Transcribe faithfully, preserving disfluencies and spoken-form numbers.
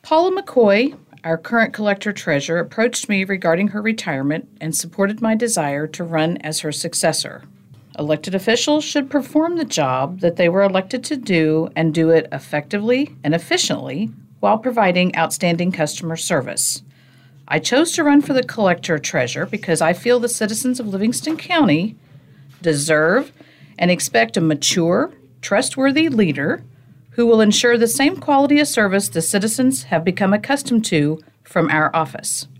Paula McCoy, our current collector-treasurer, approached me regarding her retirement and supported my desire to run as her successor. Elected officials should perform the job that they were elected to do and do it effectively and efficiently while providing outstanding customer service. I chose to run for the collector-treasurer because I feel the citizens of Livingston County deserve and expect a mature, trustworthy leader who will ensure the same quality of service the citizens have become accustomed to from our office.